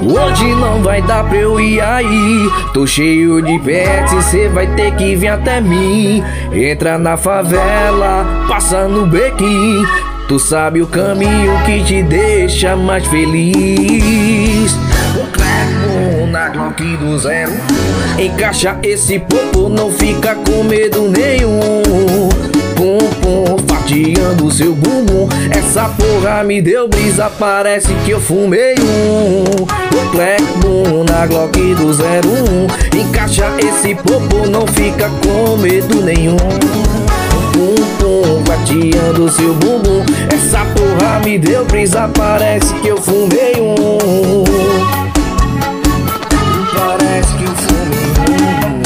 Hoje não vai dar pra eu ir aí. Tô cheio de pets, cê vai ter que vir até mim. Entra na favela, passa no bequim. Tu sabe o caminho que te deixa mais feliz. O Cleco na Glock do 01. Encaixa esse popo, não fica com medo nenhum. Pum pum, fatiando seu bumbum. Essa porra me deu brisa, parece que eu fumei um. O Cleco na Glock do 01. Encaixa esse popo, não fica com medo nenhum. Pum pum, fatiando seu bumbum. Essa porra me deu brisa, parece que eu fumei um. Parece que eu fumei um.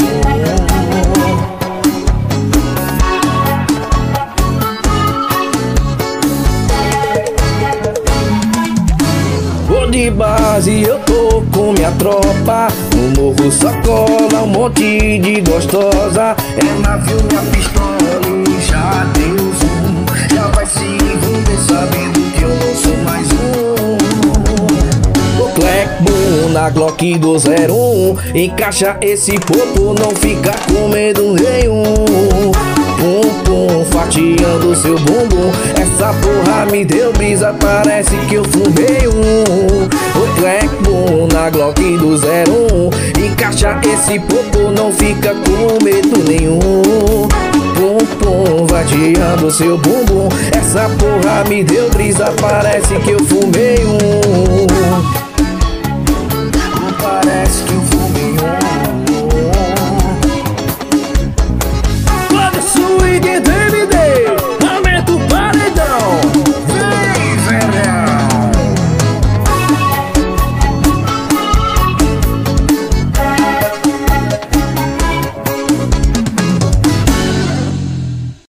Vou de base, eu tô com minha tropa. No morro só cola um monte de gostosa. É navio, minha pistola e já deu zoom. Já vai se envolver sabendo que eu não sou mais um. O Cleco na Glock do 01. Encaixa esse popo, não fica com medo nenhum. Pum pum, fatiando seu bumbum. Essa porra me deu brisa, parece que eu fumei um. O Cleco na Glock do 01. Encaixa esse popo, não fica com medo nenhum. Pum pum, fatiando seu bumbum. Essa porra me deu brisa, parece que eu fumei um.